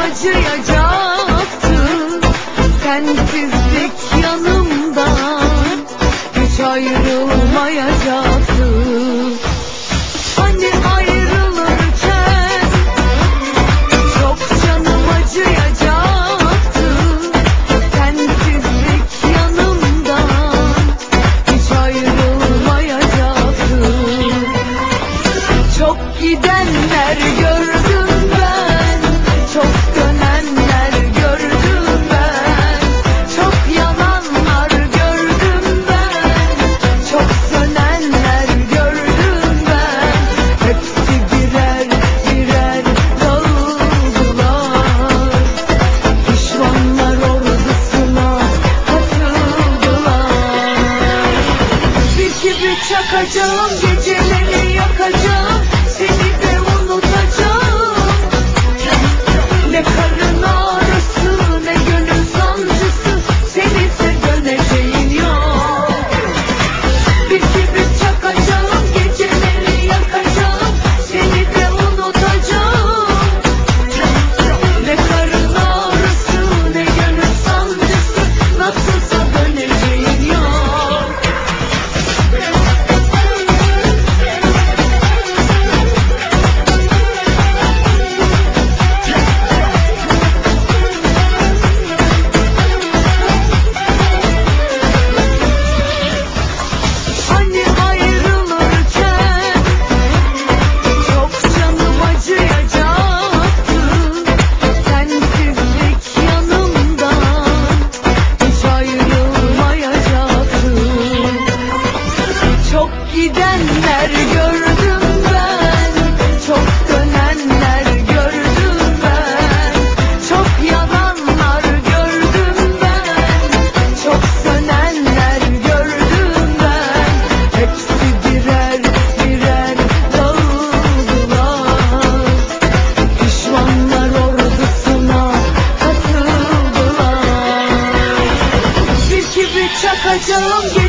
acıyacaktı. Sensizlik yanımdan hiç ayrılmayacaktı. Hani ayrılırken çok canım acıyacaktı. Sensizlik yanımdan hiç ayrılmayacaktı. Çok gidenler gördüm ben, çok dönenler gördüm ben, çok yalanlar gördüm ben, çok sönenler gördüm ben. Hepsi birer birer dağıldılar, pişmanlar ordusuna katıldılar. Bir kibrit çakacağım, geceleri yakacağım, seni de unutacağım. Ne karın ağrısı ne gönül sancısı, seni de döneceğin yok. Bir kibrit çakacağım, geceleri yakacağım, seni de unutacağım. Ne karın ağrısı ne gönül sancısı, nasılsa döneceğin yok. Hani ayrılırken çok canım acıyacaktı. Sensizlik yanımdan hiç ayrılmayacaktı. Çok gidenler gördüm ben, çok dönenler gördüm ben, çok yalanlar gördüm ben, çok sönenler gördüm ben. Hepsi birer birer dağıldılar, pişmanlar ordusuna katıldılar. Bir kibrit çakacağım.